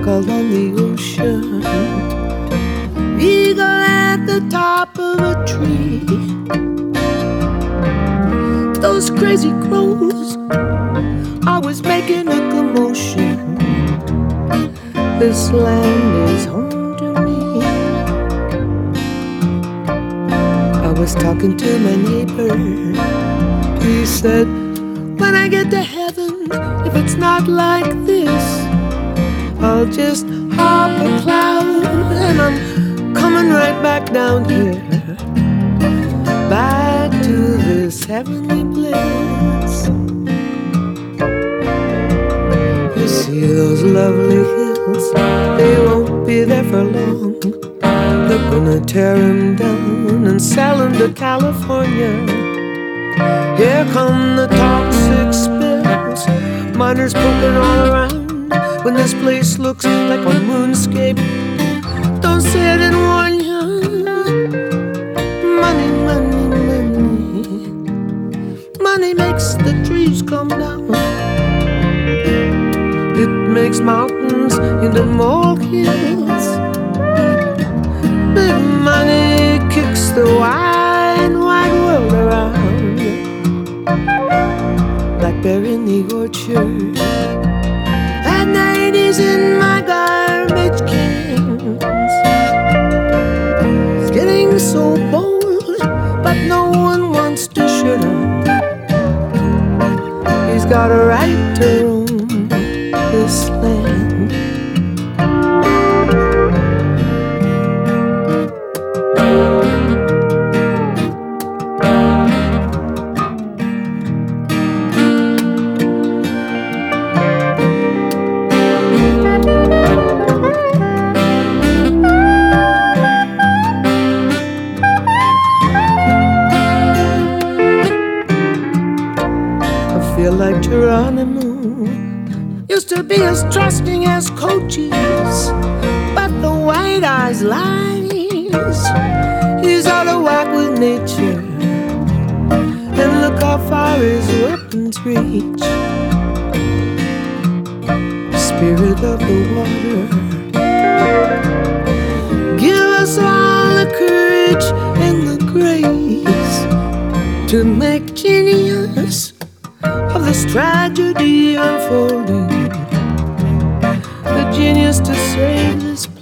sparkled on the ocean. Eagle at the top of a tree. Those crazy crows always making a commotion. This land is home to me. I was talking to my neighbor. He said, when I get to heaven, if it's not like this, I'll just hop a cloud and I'm coming right back down here, back to this heavenly bliss. You see those lovely hills, they won't be there for long. They're gonna tear them down and sell them to California. Here come the toxic spills, miners poking all around. When this place looks like a moonscape, don't say I didn't warn you. Money, money, money. Money makes the trees come down. It makes mountains into molehills. Big money kicks the wide, wide world around. Blackberry in the orchard, at night he's in my garbage cans. He's getting so bold, but no one wants to shut him. He's got a right to roam this land. Like Geronimo used to be as trusting as Cochise, but the white eyes lies. He's out of whack with nature, and look how far his weapons reach. Spirit of the water, give us all the courage and the grace to make genius of this tragedy unfolding, the genius to save this